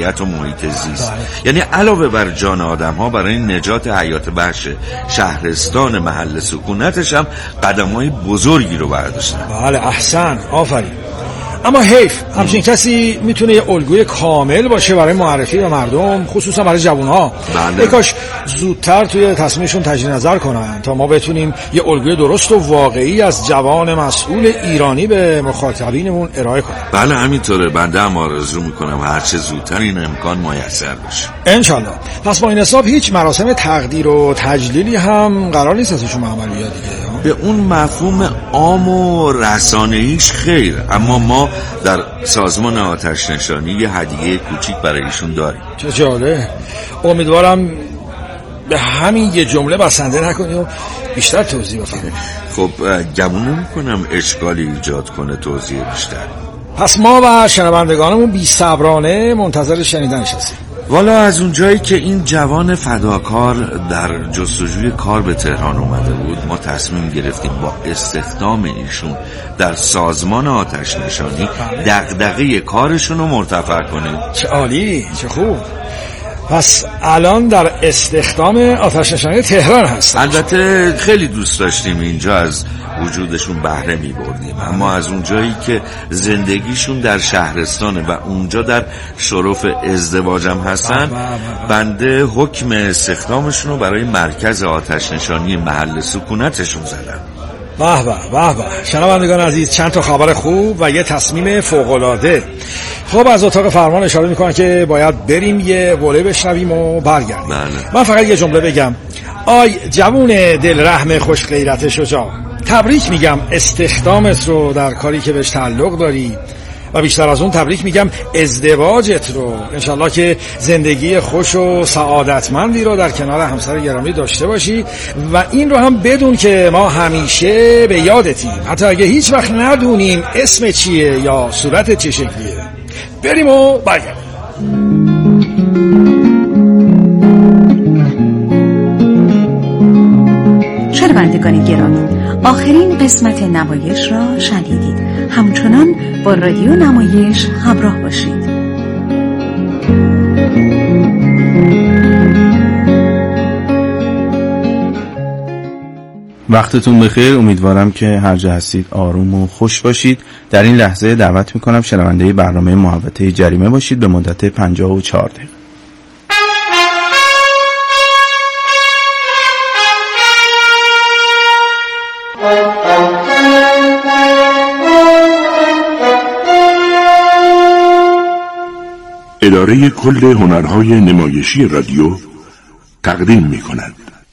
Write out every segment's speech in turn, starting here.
طبیعت و محیط زیست. یعنی علاوه بر جان آدم‌ها برای نجات حیات وحش شهرستان محل سکونتش هم قدم‌های بزرگی رو برداشتن. بله احسن، آفرین. اما حیف همچین کسی میتونه یه الگوی کامل باشه برای معرفی به مردم، خصوصا برای جوانها. بله. کاش زودتر توی تصمیمشون تجدید نظر کنن تا ما بتونیم یه الگوی درست و واقعی از جوان مسئول ایرانی به مخاطبینمون ارائه کنیم. بله همینطوره. بنده هم آرزو میکنم هرچه زودتر این امکان میسر بشه انشالله. پس با این حساب هیچ مراسم تقدیر و تجلیلی هم قرار نیست ازشون عملی دیگه. به اون مفهوم عام و رسانه‌ایش خیر، اما ما در سازمان آتش نشانی یه هدیه کوچیک برای ایشون داریم. چه جالب. امیدوارم به همین یه جمله بسنده نکنی و بیشتر توضیح بفرمایید. خب گمون نمی‌کنم اشکالی ایجاد کنه توضیح بیشتر. پس ما و شنوندگانمون بی‌صبرانه منتظر شنیدنش هستیم. والا از اونجایی که این جوان فداکار در جستجوی کار به تهران اومده بود، ما تصمیم گرفتیم با استخدام ایشون در سازمان آتش نشانی دغدغه کارشون رو مرتفع کنیم. چه عالی، چه خوب. پس الان در استخدام آتش نشانی تهران هست. البته خیلی دوست داشتیم اینجا از وجودشون بهره می بردیم، اما از اونجایی که زندگیشون در شهرستانه و اونجا در شرف ازدواج هم هستن، بنده حکم استخدامشون رو برای مرکز آتش نشانی محل سکونتشون زدم. به به به به. شنوندگان عزیز، چند تا خبر خوب و یه تصمیم فوق‌العاده. خب از اتاق فرمان اشاره میکنن که باید بریم یه وله بشنویم و برگردیم. من فقط یه جمله بگم. آی جوون دلرحم خوش غیرت شجاع، تبریک میگم استخدامت رو در کاری که بهش تعلق داری و بیشتر از اون تبریک میگم ازدواجت رو. انشالله که زندگی خوش و سعادتمندی رو در کنار همسر گرامی داشته باشی و این رو هم بدون که ما همیشه به یادتیم، حتی اگه هیچ وقت ندونیم اسم چیه یا صورت چه شکلیه. بریم و برگردیم. شنوندگان گرامی، آخرین قسمت نمایش را شنیدید. همچنان با رادیو نمایش همراه باشید. وقتتون بخیر. امیدوارم که هر جا هستید آروم و خوش باشید. در این لحظه دعوت میکنم شنونده برنامه محوطه جریمه باشید به مدت 54 دقیقه. اداره کل هنرهای نمایشی رادیو تقدیم می‌کند.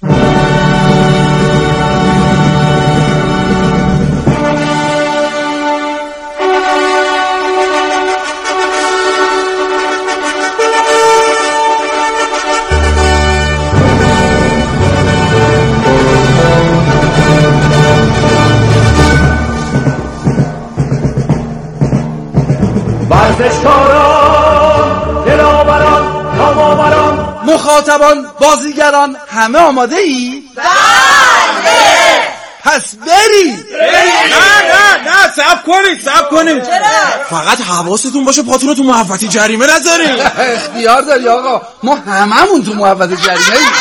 مخاطبان، بازیگران، همه آماده ای؟ بله. پس برید. نه صبر کنید. فقط حواستون باشه پاتون تو محوطه جریمه نذارین. اختیار داری آقا، ما هممون تو محوطه جریمه ایم.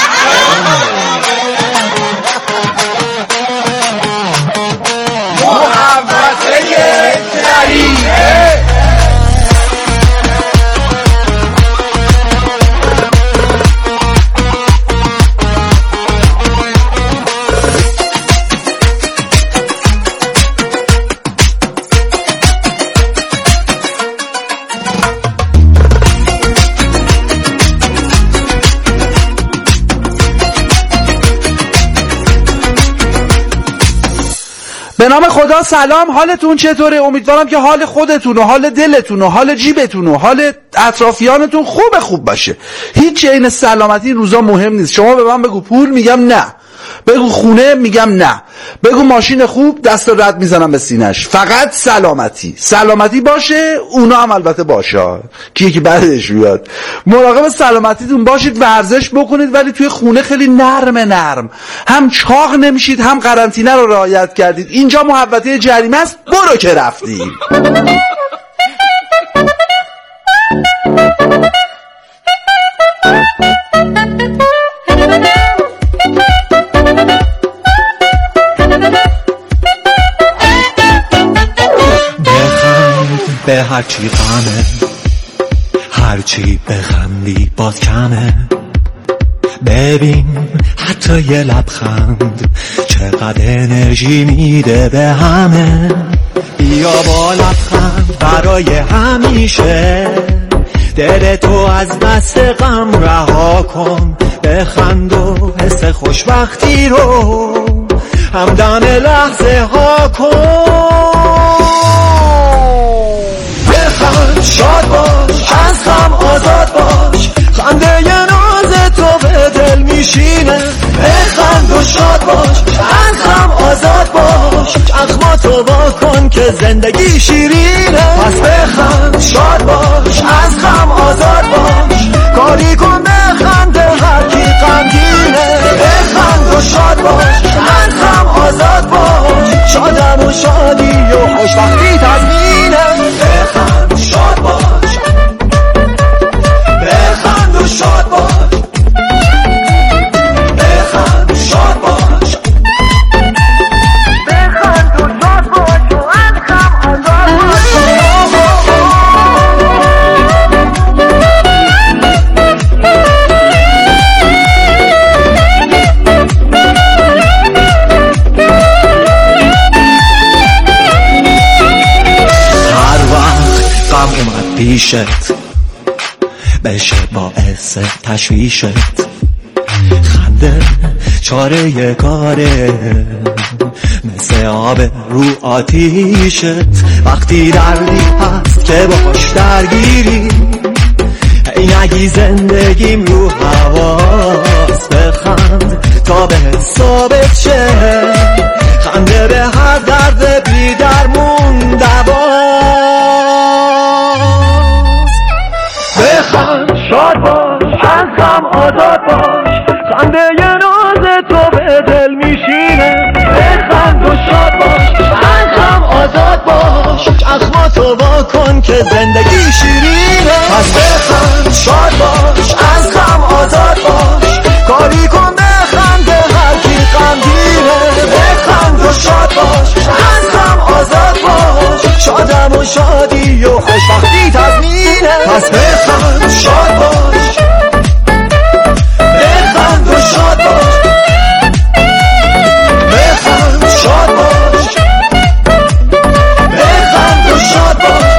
محوطه جریمه. به نام خدا سلام، حالتون چطوره؟ امیدوارم که حال خودتون و حال دلتون و حال جیبتون و حال اطرافیانتون خوب باشه. هیچ این سلامتی روزا مهم نیست. شما به من بگو پول، میگم نه. بگو خونه، میگم نه. بگو ماشین خوب، دست رد میزنم به سینش. فقط سلامتی باشه. اونا هم البته باشه که بعدش بیاد. مراقب سلامتیتون باشید، ورزش بکنید، ولی توی خونه خیلی نرم. هم چاق نمیشید، هم قرنطینه رو رعایت کردید. اینجا محوطه جریمه است، برو که رفتی. به هرچی غمه، هرچی بخندی باز کمه. ببین حتی یه لبخند چقدر انرژی میده به همه. بیا با لبخند برای همیشه دلتو از دست غم رها کن. بخند و حس خوشبختی رو همدم لحظه ها کن. بخند شاد باش، از غم آزاد باش، خنده ی ناز تو به دل میشینه. بخند و شاد باش، از غم آزاد باش، چشماتو وا کن که زندگی شیرینه. پس بخند شاد باش، از غم آزاد باش، کاری کن بخنده هر کی غمگینه. بخند و شاد باش، از غم آزاد باش، شادم و شادی و خوشبختی تضمینه. بخند شاد باش، بخند و شاد باش، بخند شاد باش، بخند و شاد باش و از غم آزاد باش. پیشت بشه باعث تشویشت، خنده چاره کاره مثل آب رو آتیشت. وقتی دردی هست که باش درگیری، ای نگی زندگیم رو حواس. بخند تا به ثابت شه، خنده به هر درد بی درمون دواست. بخند شاد باش، از غم آزاد باش، خنده ی ناز تو به دل میشینه. بخند و شاد باش، از غم آزاد باش، چشماتو وا کن که زندگی شیرینه. پس بخند شاد باش، از غم آزاد باش، کاری کن بخنده هر کی غمگینه. بخند و شاد باش، از غم آزاد باش، شادم و شادی و خوشبختی تضمینه. پس بخند شاد باش، بخند و شاد باش، بخند شاد باش، بخند و شاد باش.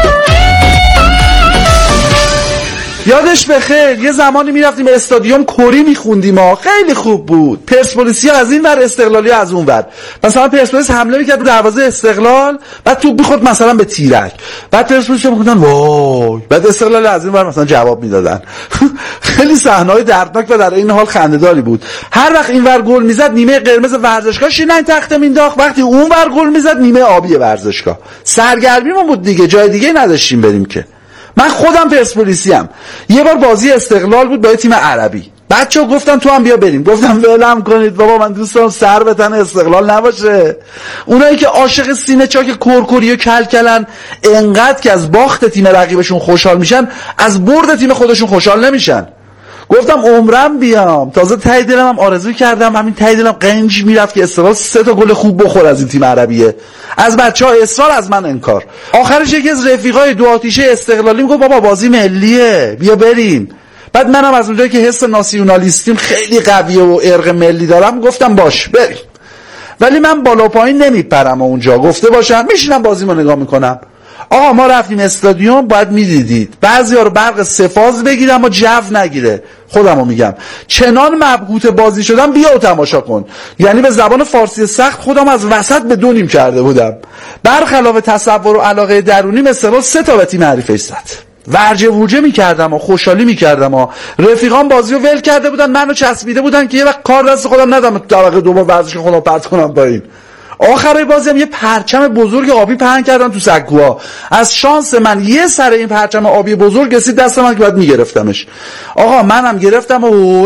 یادش بخیر یه زمانی میرفتیم استادیوم کری میخوندیم ها، خیلی خوب بود. پرسپولیسی از این ور، استقلالی از اون ور. مثلا پرسپولیس حمله میکرد رو دروازه استقلال، بعد توپ میخورد مثلا به تیرک، بعد پرسپولیس میگفتن وای، بعد استقلال از این ور مثلا جواب میدادن. خیلی صحنه‌های دردناک و در این حال خنده‌داری بود. هر وقت این ور گل میزد نیمه قرمز ورزشگاه شینن تخته مینداخت، وقتی اون ور گل میزد نیمه آبی ورزشگاه. سرگرمیمون بود دیگه، جای دیگه نداشتیم بریم که. من خودم پرسپولیسی ام. یه بار بازی استقلال بود با یه تیم عربی، بچه‌ها گفتن تو هم بیا بریم. گفتم ولم کنید بابا، من دوست دارم سر به تن استقلال نباشه. اونایی که عاشق سینه چاک کرکری و کلکلن، انقدر که از باخت تیم رقیبشون خوشحال میشن، از برد تیم خودشون خوشحال نمیشن. گفتم عمرم بیام. تازه ته دلم هم آرزو کردم، همین ته دلم قنج میرفت که استقلال 3 تا گل خوب بخور از این تیم عربیه. از بچه‌ها اصرار، از من انکار. آخرش یکی از رفیقای دو آتیشه استقلالی میگه بابا بازی ملیه بیا بریم. بعد منم از اونجایی که حس ناسیونالیستیم خیلی قویه و ارق ملی دارم گفتم باش بریم. ولی من بالا پایین نمیپرم اونجا، گفته باشم میشینم بازیمو نگاه میکنم. آقا ما رفتیم استادیوم، باید میدیدید بعضیا رو برق سفاز بگیرم اما جو نگیره. خودمو میگم چنان مبهوت بازی شدم بیا و تماشا کن. یعنی به زبان فارسی سخت خودم از وسط به 2 نیم کرده بودم. برخلاف تصور و علاقه درونی مثلا 3 تا به تیم حریفش زد. ورجه ورجه میکردم و خوشحالی میکردم و رفیقان بازی رو ول کرده بودن، منو چسبیده بودن که یه وقت کار دست خودم ندم طبقه دوم ورزش خودم پرت کنم پایین. آخرای بازی هم یه پرچم بزرگ آبی پهن کردن تو سکوها. از شانس من یه سر این پرچم آبی بزرگ رسید دست من که باید میگرفتمش. آقا منم گرفتم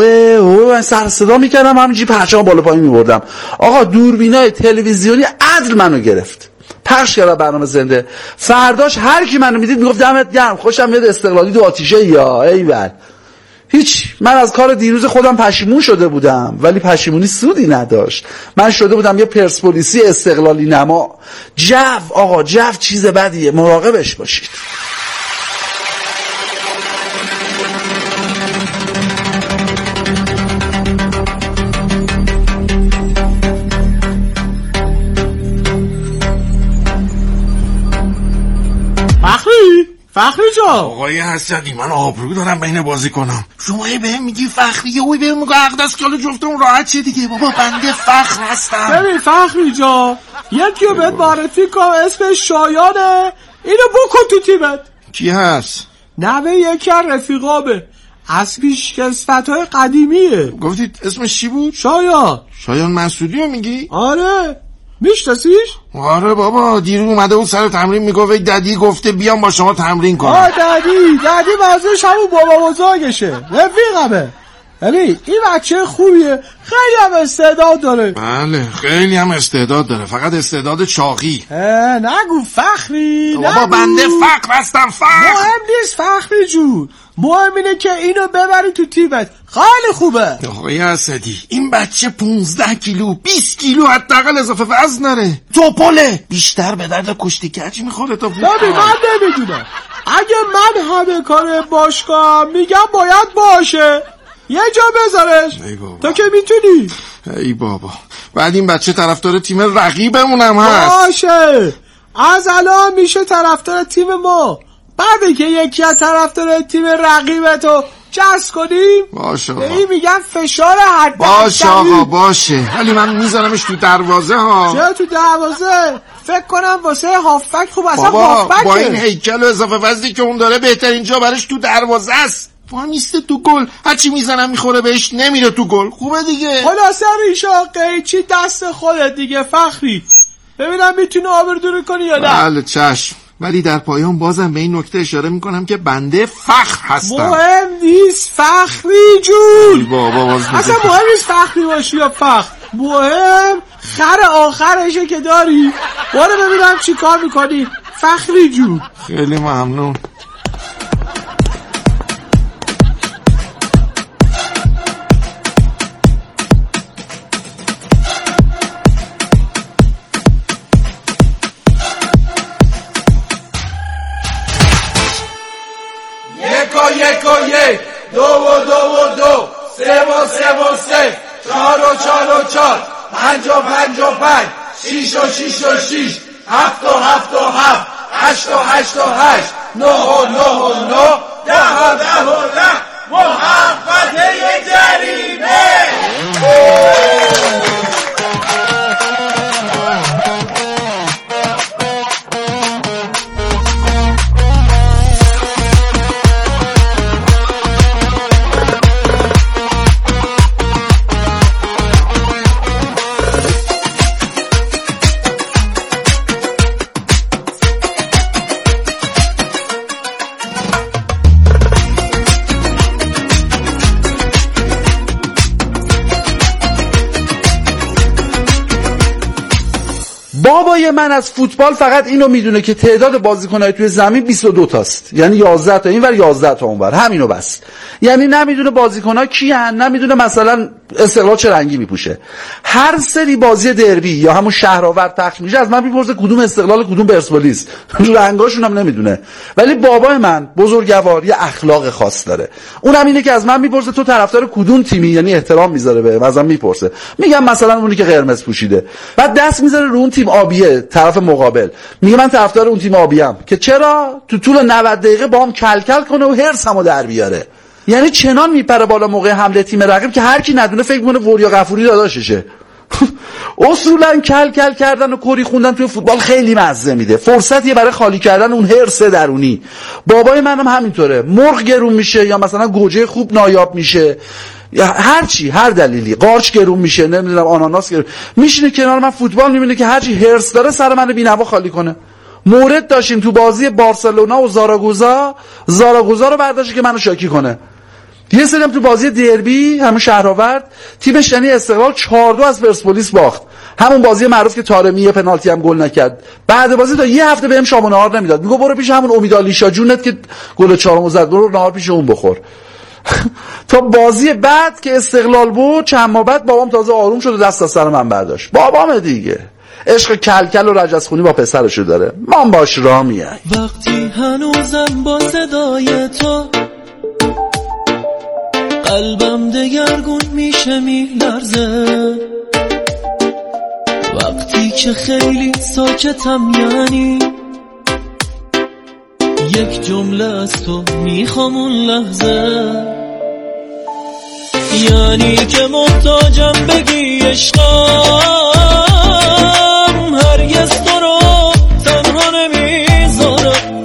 و سر صدا میکردم، همینجوری پرچم بالا پایین میبردم. آقا دوربینای تلویزیونی عدل منو گرفت، پخش کردم برنامه زنده. فرداش هر کی منو میدید میگفت دمت گرم، خوشم میاد استقلالی دو آتیشه یا ایول. هیچ. من از کار دیروز خودم پشیمون شده بودم، ولی پشیمونی سودی نداشت. من شده بودم یه پرسپولیسی استقلالی نما. آقا جو چیز بدیه، مراقبش باشید. فخری جان. آقای حسدی، من آبرو دارم بین بازی کنم. شما بهم میگی فخری، یه اوی بهم میگه اقدس کال جفتمون راحت چیه دیگه. بابا بنده فخر هستم. ببین فخری جان، یکی رو بهت معرفی کنم، اسمش شایانه، اینو بکن تو تیمت. کی هست؟ نوه یکی از رفیقامه، از پیشکسوت‌های قدیمیه. گفتید اسمش چی بود؟ شایان مسعودی رو میگی؟ آره. میشناسیش؟ آره بابا، دیروز اومده بود سر تمرین میگفت ددی گفته بیام با شما تمرین کنم. ددی واسه همون بابا بزرگشه، رفیقمه. ببین این بچه خوبیه، خیلی هم استعداد داره. بله خیلی هم استعداد داره، فقط استعداد چاقی. نگو فخری، بابا بنده فخر هستم. مهم نیست فخری جون، مهم اینه که اینو ببری تو تیمت، خیلی خوبه. آقای اسدی، این بچه 15 کیلو 20 کیلو حداقل اضافه وزن داره، توپله، بیشتر به درد کشتی کج میخوره تا فوتبال. ببین من نمیدونم، اگه من همه کار باشگاه میگم باید باشه، یه جا بذارش تا که میتونی. ای بابا، بعد این بچه طرفدار تیم رقیبمونم هست. باشه، از الان میشه طرفدار تیم ما، بعد که یکی از طرفدار تیم رقیبتو جذب کنیم باشه آقا. این میگن فشار حد. باشه آقا باشه، ولی من میذارمش تو دروازه ها. چرا تو دروازه؟ فکر کنم واسه هافبک خوب. اصلا هافبک با این هیکل و اضافه وزنی که اون داره بهترین جا برش تو دروازه است. میسته تو گل، هرچی میزنم میخوره بهش، نمیره تو گل. خوبه دیگه. خلاصه ریشا قیچی دست خودت دیگه فخری، ببینم میتونی آبردوری کنی یا نه. بله چشم، ولی در پایان بازم به این نکته اشاره میکنم که بنده فخر هستم. مهم نیست فخری جون، بابا اصلا مهم نیست فخری باشی یا فخر، مهم خر آخرشه که داری. برو ببینم چی کار میکنی فخری جون. خیلی ممنون. یک دو و دو و دو، سه و سه و سه، چهار و چهار و چهار، پنج و پنج و پنج، شیش و شیش و شیش، هفت و هفت و هفت، هشت و هشت و هشت، نه و نه و نه، ده و ده و ده، محبت جریمه. بابای من از فوتبال فقط اینو میدونه که تعداد بازیکن‌های توی زمین 22 تاست، یعنی 11 تا اینور 11 تا اونور، همینو بس. یعنی نمیدونه بازیکن‌ها کیان، نمیدونه مثلا استقلال چه رنگی میپوشه. هر سری بازی دربی یا همون شهرآورد پخش میشه از من میپرسه کدوم استقلال کدوم پرسپولیس، رنگاشون هم نمیدونه. ولی بابای من بزرگوار یه اخلاق خاص داره، اونم اینه که از من میپرسه تو طرفدار کدوم تیمی، یعنی احترام میذاره بهم، ازم میپرسه، میگم مثلا اونی که قرمز پوشیده، بعد دست میذاره رو اون تیم آبیه طرف مقابل، میگه من طرفدار اون تیم آبیام، که چرا تو طول 90 دقیقه باهم کلکل کنه و هرسمو در بیاره. یعنی چنان میپره بالا موقع حمله تیم رقیب که هر کی ندونه فکر کنه وریا غفوری داداششه. اصولا کل کردن و کری خوندن توی فوتبال خیلی مزه میده، فرصتیه برای خالی کردن اون هرس درونی. بابای منم همینطوره، مرغ گرون میشه یا مثلا گوجه خوب نایاب میشه یا هر دلیلی، قارچ گرون میشه، نمیدونم آناناس گرون، میشینه کنار من فوتبال میبینه که هرچی هرس داره سر من بی‌نوا خالی کنه. مورد داشتیم تو بازی بارسلونا و زاراگوزا رو برداشت که منو شاکی کنه. یه سریم تو بازی دربی همون شهرآورد تیمش یعنی استقلال 4-2 از پرسپولیس باخت، همون بازی معروف که طارمی یه پنالتی هم گل نکرد. بعد بازی تا یه هفته بهم شام و نهار نمیداد، میگه برو پیش همون امیدعلی شاه جونت که گل چهارمو زد، برو نهار پیش اون بخور. تا بازی بعد که استقلال بود چند ماه بعد بابام تازه آروم شد و دست از سر من برداشت. بابام دیگه عشق کلکل و رجزخونی با پسرشو داره، من باش راه میای. وقتی هنوزم با صدای تو قلبم دگرگون میشه میلرزه، وقتی که خیلی ساکتم یعنی یک جمله از تو میخوام اون لحظه، یعنی که محتاجم بگی عشقم هرگز تو رو تنها نمیذارم،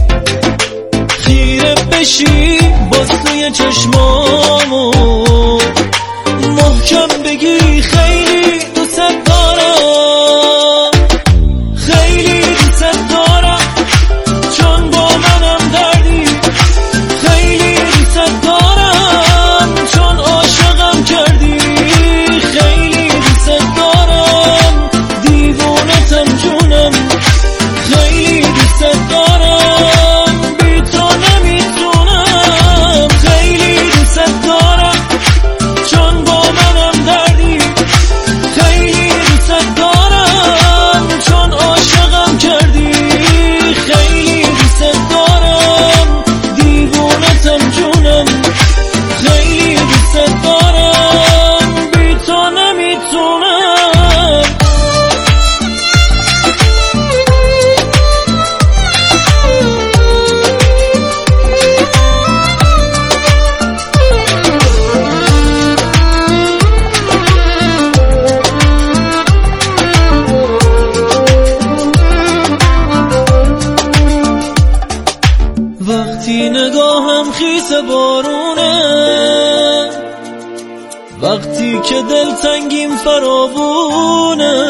خیره بشی باز توی چشمامو محکم بگی خیلی دوست دارم، خیلی دوست دارم چون با منم دردی، خیلی دوست دارم چون عاشقم کردی، خیلی دوست دارم دیوونتم جونم، خیلی دوست دارم بی تو نمیتونم، خیلی دوست دارم چون با منم دردی، خیلی دوست دارم چون عاشقم کردی، خیلی دوست دارم دیوونتم جونم، خیلی دوست دارم بی تو نمیتونم. وقتی نگاهم خیس بارونه، وقتی که دلتنگیم فراوونه،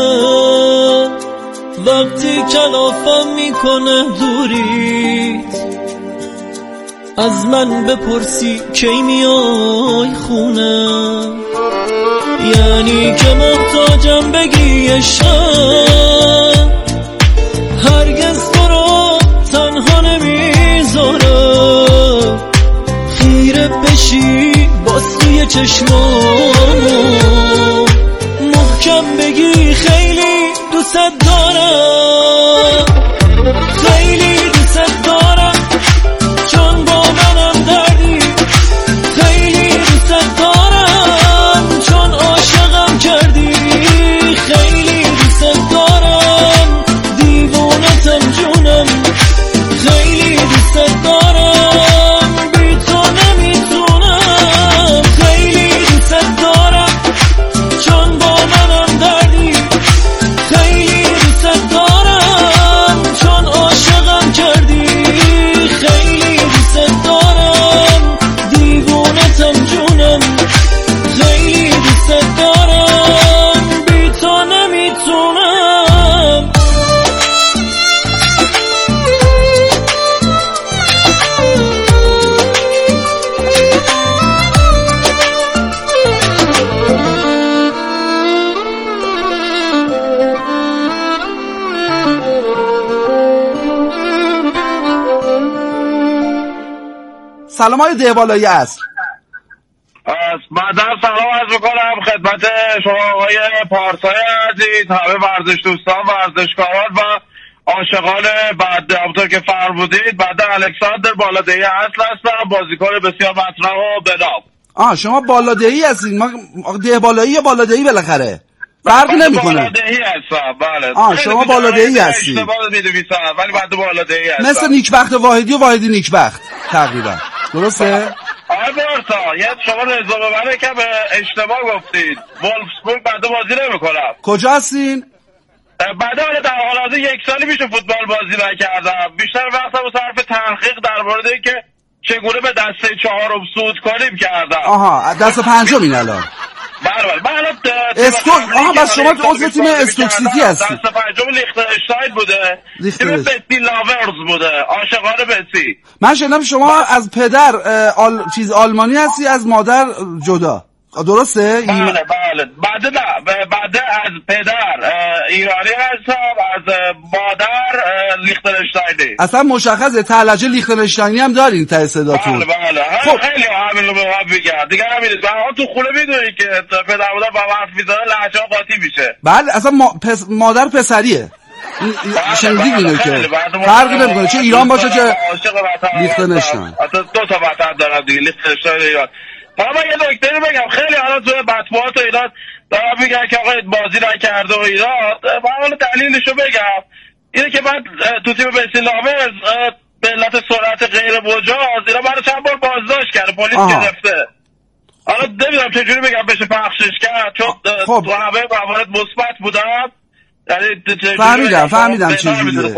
وقتی کلافم میکنه دوریت، از من بپرسی کی میای خونه، یعنی که محتاجم بگی عشقم هرگز تو رو تنها نمیذارم، خیره بشی باز توی چشمامو محکم بگی خیلی دوست دارم، خیلی دوست دارم چون با منم دردی، خیلی دوست دارم چون عاشقم کردی، خیلی دوست دارم دیوونتم جونم، خیلی دوست دارم بی تو نمیتونم، خیلی دوست دارم چون با منم دردی، خیلی دوست دارم چون عاشقم کردی، خیلی دوست دارم دیوونتم جونم، خیلی دوست دارم بی تو نمیتونم. سلام های دهبالایی است. بعد سلام عرض میکنم خدمت شما آقای پارسای عزیز، همه ورزش دوستان، ورزشکاران و عاشقان. بعد همونطور که فرمودید بعد الکساندر بالادهی اصل هستم، بازیکن بسیار مطرح و بنام. شما بالادهی هستید؟ ما دهبالایی یا بالادهی بالاخره فرق نمیکنه. بالادهی هستم بله. شما بالادهی هستید. اشتباه می‌نویسم ولی بعد بالادهی هستم. مثل نیکبخت واحدی و واحدی نیکبخت تقریبا. درسته؟ آره بارسا یه شما رضا ببره که به اشتباه گفتید. وولفسبورگ بعد بازی نمی‌کنم. کجا هستین؟ بعد در حال حاضر یک سالی میشه فوتبال بازی نکردم. بیشتر وقتم رو صرف تحقیق در مورد اینکه چگونه به دسته چهارم صعود کنیم کردم. آها دسته پنجمین الان. بله بس شما عضو تیم استوک سیتی هستی. دسته پنجم لیختنشتاین بوده، تیم بسی لاورز بوده، عاشقان بسی. من شنیدم شما از پدر آلمانی هستی، از مادر جدا، درسته؟ بله بعد از پدر ایرانی هستم، از مادر لیختنشتاینی. اصلا مشخصه تلجه لیختنشتاینی هم دارین ته صداتون. بله خب خیلی همین رو به من بگم دیگه. همین تو خونه میدونی که پدر مادر با حرف میزنه لهجه قاطی میشه. بله اصلا مادر پسریه. شنیدید اینو که فرقی نمیکنه چه ایران باشه چه لیختنشتاین. اصلا دو تا وطن دارم دیگه، لیختنشتاین ایران. حالا من یه نکته بگم، خیلی حالا تو مطبوعات و اینا دارم میگن که آقا بازی نکرده و اینا. من حالا دلیلشو بگم، اینه که من تو تیم بیسی لاورز به علت سرعت غیر مجاز اینا برای چند بار بازداشت کرده، پلیس گرفته. حالا نمیدونم چجوری بگم بشه پخشش کرد، چون تو همه موارد مثبت بودم. یعنی فهمیدم چجوریه.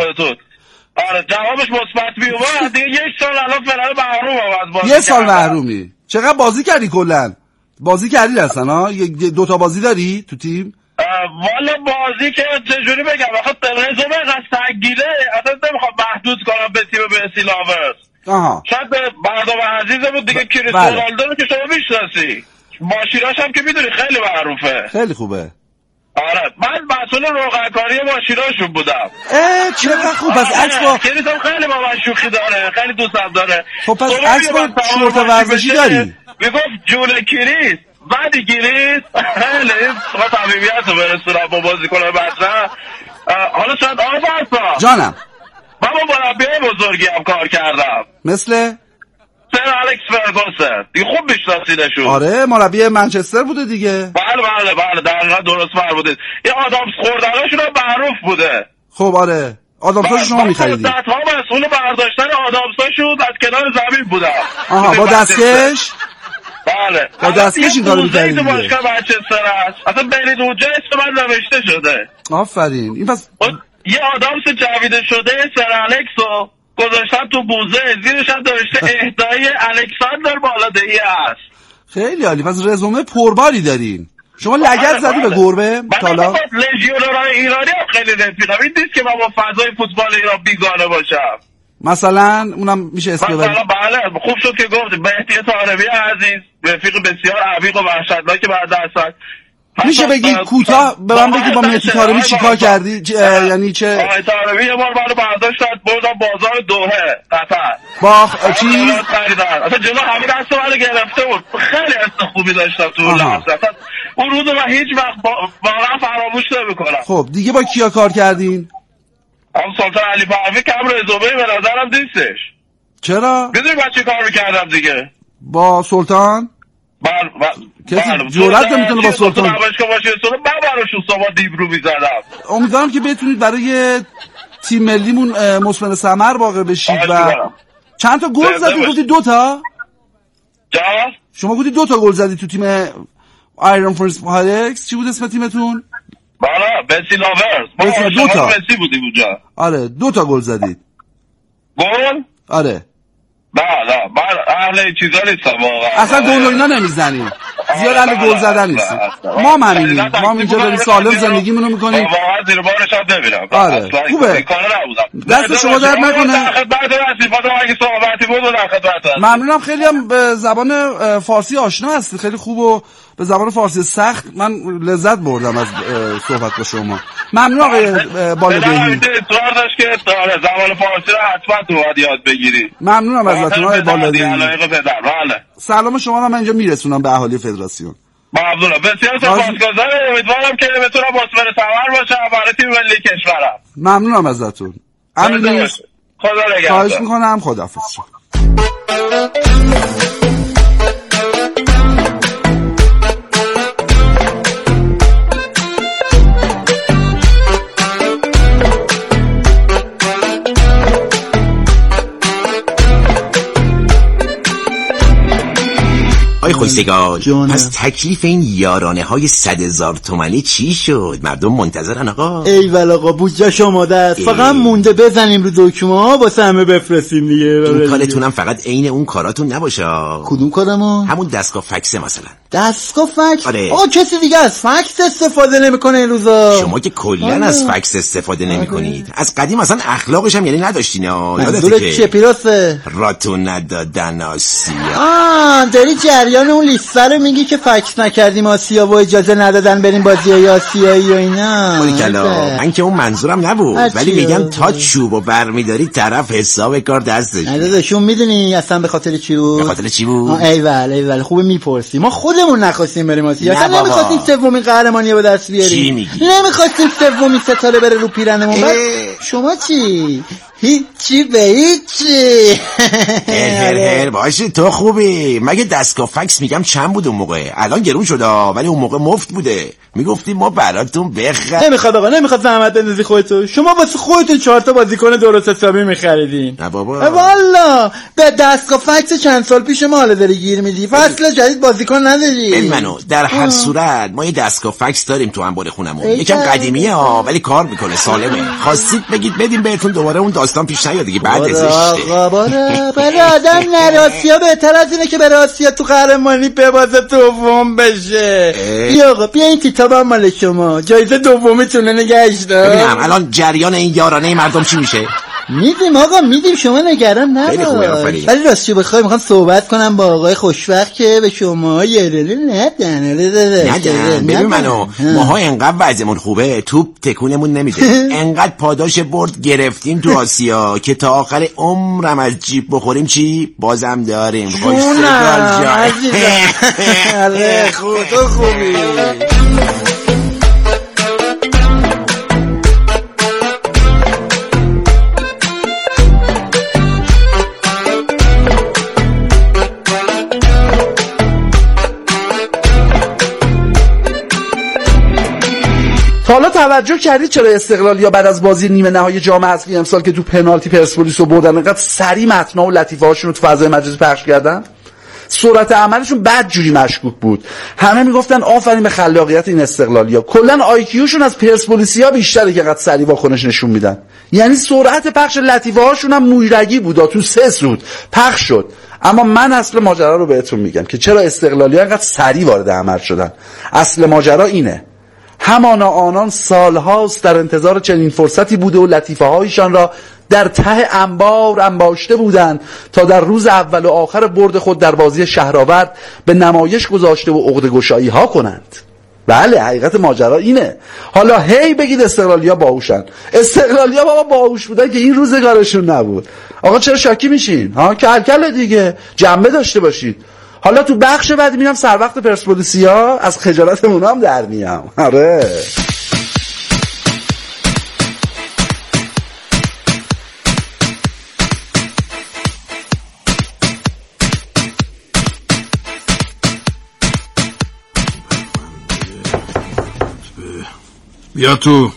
آره جوابش مثبت میومد دیگه. یک سال الان فعلا محروم از بازی. یه سال محرومی. چقدر بازی کردی کلا؟ بازی کردی اصلا ها؟ دو تا بازی داری تو تیم؟ والا بازی که چجوری بگم، آخه رزومه قد سنگینه، اصلا نمیخوام محدود کنم به تیم بیسی لاورز. شاید برنامه عزیزه بود دیگه، کریستیانو رونالدو رو که شما میشناسی، ماشیناش هم که میدونی خیلی معروفه، خیلی خوبه. آره من مسئول روغنکاری ماشیناشون بودم. چقدر خوب. پس عکس با کریستیانو خیلی با من شوخی داره، خیلی دوستم داره. خب پس عکس با شورت ورزشی داری؟ میگفت جون کریس بعدی گریس خیلی با طبیعیت رو برسونم با بازیکنان مطرح. حالا شاید آربرسا جانم من با مربیای بزرگی هم کار کردم، مثل سر الکس فرگوسن دیگه، خوب میشناسیدشون. آره مربی منچستر بوده دیگه. بله دقیقا درست فرمودید. این آدامس خوردناشون هم معروف بوده. خب آره آدامساشو شما میخریدید؟ صدها مسئول برداشتن آدامساشون از کنار زمین بودن. با دستکش؟ بله با دستکش این کارو می‌کردید دیگه. باشگاه منچستر است، اصلا بین اونجا اسم من نوشته شده. آفرین. این پس یه آدامس جویده شده سر الکسو گذاشتن تو بوزه، زیرش هم نوشته اهدای الکساندر بالادهی است. خیلی عالی. پس رزومه پرباری دارین. شما لگد زدی به گربه تالا؟ من لژیونرهای ایرانی هم خیلی رفیقم. این نیست که من با فضای فوتبال ایران بیگانه باشم. مثلا اونم میشه اسم ببرید؟ بله خوب شد که گفت. مهدی طارمی عزیز رفیق بسیار عمیق و وحشتناک بعد از میشه بگی کوتاه به من بگی با مهدی طارمی چیکار کردی؟ یعنی چه؟ مهدی طارمی یه بار منو برداشت بردم بازار دوحه قطر با چیز؟ اصلا جلو همین دست منو گرفته بود. خیلی حس خوبی داشتم تو اون لحظه. اون روزو من هیچ وقت واقعا فراموش نمی‌کنم. خب دیگه با کیا کار کردین؟ سلطان علی پهلوی کم رزومه به نظرم نیستش. چرا؟ میدونی من چی کار میکردم دیگه با سلطان؟ کسی جرأت نمیتونه با سلطان من براشون صبح دیبرو میزدم. امیدوارم که بتونید برای تیم ملیمون مثمر ثمر واقع بشید. و چند تا گل زدید؟ گفتی 2 تا؟ شما گفتی 2 تا گل زدید تو تیم آیرون فورس هایکس. چی بود اسم تیمتون؟ بالا بیسی لاورز. 2 تا بیسی بودیم اونجا. آره 2 تا گل زدید. گل؟ آره. نه من اهل چیزا نیستم واقعا. اصلا گل و اینا نمیزنیم. زیاد اهل گل زدن نیستیم. ما همینیم. ما اینجا داریم سالم زندگیمونو میکنیم. واقعا زیر بارش هم نمیرم. آره خوبه. دست شما درد نکنه. ممنونم. خیلی هم به زبان فارسی آشنا هستی، خیلی خوب و به زبان فارسی سخت. من لذت بردم از صحبت با شما. ممنون آقای بالادهی. اصرار داشت که زبان فارسی رو حتما تو باید یاد بگیری. ممنونم ازتون آقای بالادهی. بله. سلام شما رو من اینجا میرسونم به اهالی فدراسیون. ممنونم. بسیار سپاسگزارم. امیدوارم که بتونم مثمر ثمر باشم برای تیم ملی کشورم. ممنونم ازتون. امین. خدا نگهدار. خواهش میکنم. خداحافظ. آی خوشگاه پس تکلیف این یارانه های 100,000 تومانی چی شد؟ مردم منتظرن آقا. ایول آقا بودجه شماده است. فقط مونده بزنیم رو دکمه ها واسه همه بفرستیم دیگه. این کارتونم فقط عین اون کاراتون نباشه. کدوم کارمون؟ همون دستگاه فکس مثلا. دستگاه فکس؟ آره. آقا کسی دیگه از فکس استفاده نمیکنه این روزا. شما که کلا از فکس استفاده نمیکنید. از قدیم اصلا اخلاقش هم یعنی نداشتین. یادته که چه پیراسه راتو ندادن آسیا. داری جری جریان اون لیسته رو میگی که فکس نکردیم آسیا و اجازه ندادن بریم بازی آسیایی و اینا؟ من که اون منظورم نبود، ولی میگم تا چوبو برمیداری طرف حساب کار دستش. ندادشون میدونی اصلا به خاطر چی بود؟ به خاطر چی بود؟ ایول خوبه میپرسی. ما خودمون نخواستیم بریم آسیا، اصلا نمیخواستیم سومین قهرمانی به دست بیاریم. چی میگی؟ نمیخواستیم سومین ستاره بره رو پیرنمون. شما چی؟ هیچی به هیچی. هر باشه تو خوبی. مگه دستگاه فکس میگم چند بود اون موقع؟ الان گرون شده ولی اون موقع مفت بوده. میگفتیم ما براتون بخر. نمیخواد آقا، نمیخواد زحمت بندازی خودتو. شما واسه خودتون 4 تا بازیکن درست حسابی میخریدین. نه بابا والا به دستگاه فکس چند سال پیش ما حالا داری گیر میدی. فصل جدید بازیکن نداری. منو در هر صورت ما یه دستگاه فکس داریم تو انبار خونمون. یکم قدیمیه ولی کار میکنه، سالمه. خواستید بگید بدیم بهتون دوباره اون داستان پیش نیاد دیگه. بعد زشته. برای آدم نراسیا بهتر از اینه که برای آسیا تو قهرمانی به بازه دوم بشه. بیا آقا بیا این کتاب هم مال شما، جایزه دومیتونه نگهش دار. ببینم الان جریان این یارانه مردم چی میشه؟ میدیم آقا میدیم، شما نگران نباش. ولی راستش بخوای میخوام صحبت کنم با آقای خوشوقت که به شما یارانه ندن. ببین منو ماها انقدر وضعمون خوبه توپ تکونمون نمیده. انقدر پاداش برد گرفتیم تو آسیا که تا آخر عمرم از جیب بخوریم چی بازم داریم. خوشگل جای خوبی. حالا توجه کردید چرا استقلالیا بعد از بازی نیمه نهایی جام حذفی امسال که تو پنالتی پرسپولیس رو بردن انقدر سریع متنا و لطیفه هاشون رو تو فضای مجازی پخش کردن؟ سرعت عملشون بدجوری مشکوک بود. همه میگفتن آفرین به خلاقیت این استقلالیا. کلا آیکیوشون از پرسپولیسیا بیشتره که انقدر سریع واکنش نشون میدن. یعنی سرعت پخش لطیفه هاشون هم مویرگی بود، تو 3 سود پخش شد. اما من اصل ماجرا رو بهتون میگم که چرا استقلالیا انقدر سریع وارد عمل شدن. اصل ماجرا اینه: همانا آنان سالهاست در انتظار چنین فرصتی بوده و لطیفه هایشان را در ته انبار انباشته بودند تا در روز اول و آخر برد خود در بازی شهرآورد به نمایش گذاشته و عقده گشایی ها کنند. بله حقیقت ماجرا اینه. حالا هی بگید استقلالیا باهوشن. استقلالیا بابا باهوش بودن که این روزگارشون نبود. آقا چرا شاکی میشین؟ کلکل دیگه، جنبه داشته باشید. حالا تو بخش بعد میرم سر وقت پرسپولیسیا، از خجالتمون هم در میام. آره بیا تو.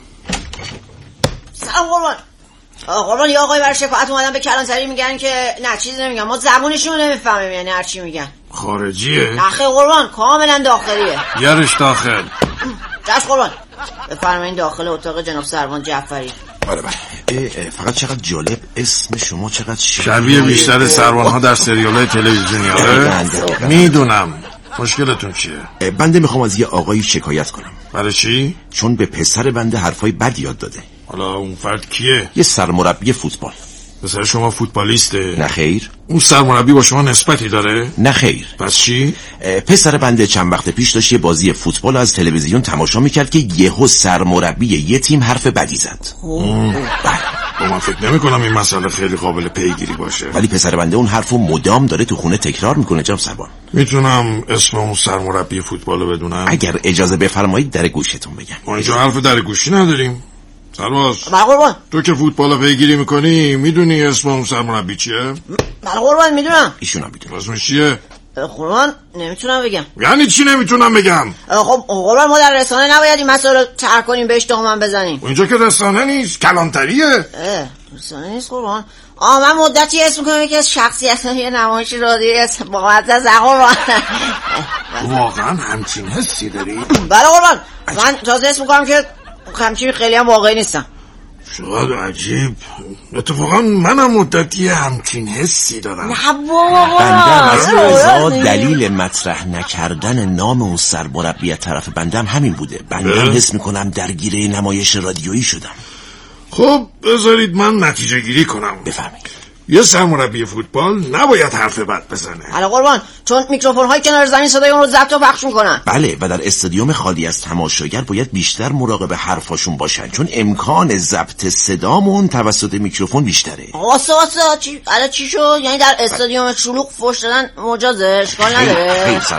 سلام قربان یا آقای برای شفاعت اومدن به کلانتری میگن که نه چیزی نمیگن، ما زبونشون نمیفهمیم، یعنی هر چی میگن. خارجیه؟ نخه قربان کاملا داخلیه. یارش داخل. جاش قربان بفرمایین داخل اتاق جناب سروان جعفری. بله فقط چقدر جالب اسم شما چقدر شبیه بیشتر سروان ها در سریال تلویزیونی. آره میدونم. مشکلتون چیه؟ بنده میخوام از یه آقایی شکایت کنم. برای چی؟ چون به پسر بنده حرفای بد یاد داده. حالا اون فرد کیه؟ یه سرمربی فوتبال. پسر شما فوتبالیسته؟ نه خیر. اون سرمربی با شما نسبتی داره؟ نه خیر. پس چی؟ پسر بنده چند وقت پیش داشت یه بازی فوتبال از تلویزیون تماشا میکرد که یهو سرمربی یه تیم حرف بدی زد. من فکر نمی کنم این مسئله خیلی قابل پیگیری باشه. ولی پسر بنده اون حرفو مدام داره تو خونه تکرار میکنه. جناب سروان میتونم اسم اون سرمربی فوتبالو بدونم؟ اگر اجازه بفرمایید در گوشتون بگم. ما اینجا حرف در گوشی نداریم. سرباز قربان تو که فوتبالو پیگیری میکنی میدونی اسم اون سرمربی چیه؟ قربان میدونم. ایشون هم میدونه. اسمش چیه؟ قربان نمیتونم بگم. یعنی چی نمیتونم بگم؟ خب قربان ما در رسانه نباید این مسئله رو طرح کنیم، بهش تهمت بزنیم. اینجا که رسانه نیست، کلانتریه. رسانه نیست قربان. من مدتی اسم میکنم که از شخصیت‌های یه نمایش رادیویی است با مدت قربان. واقعا همچین حسی داری؟ بله قربان. من تازه اسم میکنم که همچین خیلی هم واقعی نیستم. شاید عجیب. اتفاقا منم مدتی همچین حسی دارم. نه بابا بنده از رضا دلیل مطرح نکردن نام اون سرمربی طرف بندم همین بوده. بنده هم حس میکنم درگیر نمایش رادیویی شدم. خب بذارید من نتیجه گیری کنم. بفهمید. یه سرمربی فوتبال نباید حرف بد بزنه. حالا قربان، چون میکروفون های کنار زمین صدای اون رو ضبط و پخش میکنن. بله، و در استادیوم خالی از تماشاگر باید بیشتر مراقب حرفاشون باشن، چون امکان ضبط صدامون توسط میکروفون بیشتره. واسه چی شو؟ یعنی در استادیوم شلوغ فحش دادن مجازه؟ اشکال نداره.